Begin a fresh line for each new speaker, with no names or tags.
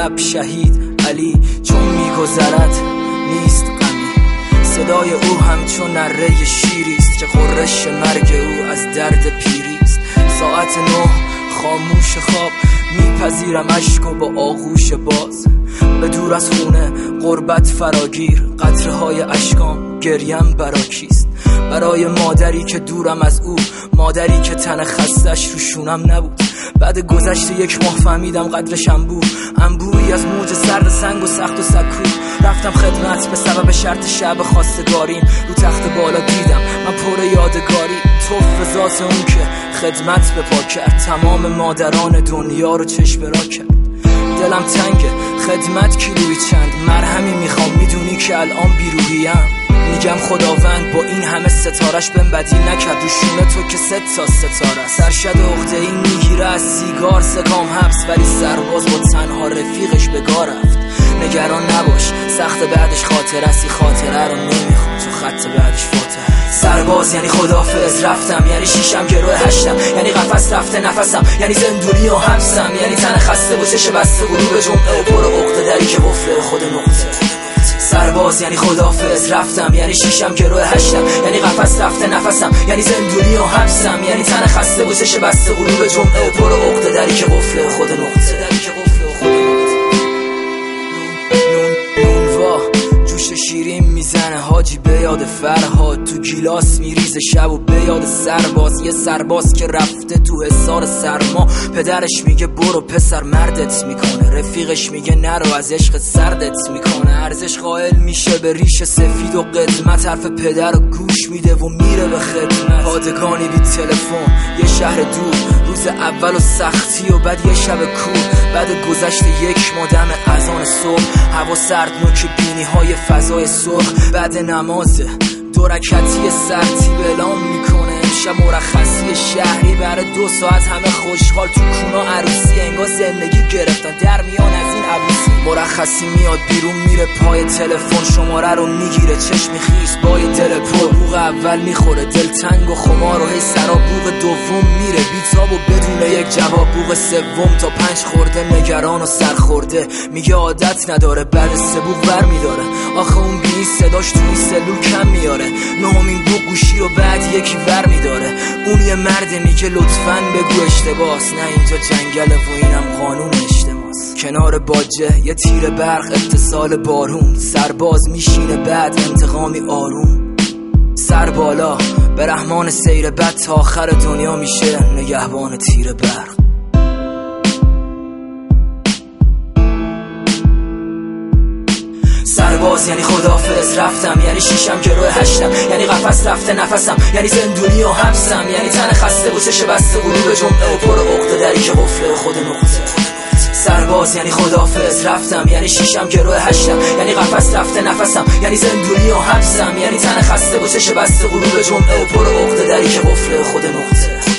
شب شهید علی چون میگذرد نیست غمی. صدای او همچون نره شیریست که غرش مرگ او از درد پیریست. ساعت 9 خاموش خواب میپذیرم اشک و با آغوش باز. به دور از خونه غربت فراگیر قطره های اشکام گریم برا کیست؟ برای مادری که دورم از او، مادری که تن خستش رو شونم نبود. بعد گذشت 1 ماه فهمیدم قدرش انبویی از موج سرد سنگ و سخت و سکو. رفتم خدمت به سبب شرط شب خواستگاریم. رو تخت بالا دیدم من پر یادگاری، توف ذات اون که خدمت به پا کرد. تمام مادران دنیا رو چشم را کرد. دلم تنگه خدمت کیلویی چند مرهمی میخوام، میدونی که الان بیروحیم. میگم خداوند با این همه ستارش بهم بدی نکرد، رو شونه تو که 3 تا ستاره. سرشد عقده‌ای میگیره از سیگار سکام حبس، ولی سرباز با تنها رفیقش به گاه رفت. نگران نباش سخت بعدش خاطره است، خاطره رو نمیخوام تو خط بعدش فاتحه. سرباز یعنی خدافظ رفتم، یعنی شیشم گروه 8م، یعنی قفس رفته نفسم، یعنی زندونی و حبسم، یعنی تن خسته و چش بسته غروب جمعه و پر عقده دری که قفل خود نقطه. سرباز یعنی خدافظ رفتم، یعنی شیشم گروه 8م، یعنی قفس رفته نفسم، یعنی زندونی و حبسم، یعنی تن خسته و چش بسته غروب جمعه و پر عقده دری که قفل خود نقطه. جوش شیرین میزنه حاجی به یاد فرهاد، تو گیلاس میریزه شب و به یاد سرباز. یه سرباز که رفته تو حصار سرما، پدرش میگه برو پسر مردت میکنه، رفیقش میگه نرو از عشق سردت میکنه. ارزش قائل میشه به ریش سفید و قدمت، حرف پدر رو گوش میده و میره به خدمت. پادگانی بی تلفن یه شهر دور، روز اول و سختی و بعد یه شب کور. بعد گذشت 1 ماه دم اذان صبح، هوا سرد نوک بینی های فضای سرخ. بعد نماز 2 رکعتی سرتیب اعلام میکنه امشب مرخصی شهری. برای 2 ساعت همه خوشحال تو کونا عروسی، انگار زندگی گرفتن در میان از این عروسی. مرخصی میاد بیرون میره پای تلفن، شماره رو میگیره چشمی خیس با یه دل پر. بوق اول میخوره دلتنگ و خمار و هی سرا بوق دوم میره بیتاب و بدون یک جواب. بوق سوم تا 5 خورده نگران و سرخورده، میگه عادت نداره بعد 3 بوق بر میداره. آخه اون بی صداش توی سلول کم میاره، 9مین بوق گوشی رو بعد یکی ور میداره. اون یه مرده میگه لطفاً بگو اشتباس، نه اینجا جنگله و اینم قانون اجتماس. کنار باجه یه تیر برق اتصال بارون، سرباز میشینه بعد انتقامی آروم. سر بالا به رحمان سیر بد تا آخر دنیا میشه نگهبان تیر برق. سرباز یعنی خدافظ رفتم، یعنی شیشم گروه 8م، یعنی قفس رفته نفسم، یعنی زندونی و حبسم، یعنی تن خسته و چش بسته غروب جمعه و پر عقده دری که قفل خود نقطه. سرباز یعنی خدافظ رفتم، یعنی شیشم گروه 8م، یعنی قفس رفته نفسم، یعنی زندونی و حبسم، یعنی تن خسته و چش بسته غروب جمعه و پر عقده دری که قفل خود نقطه.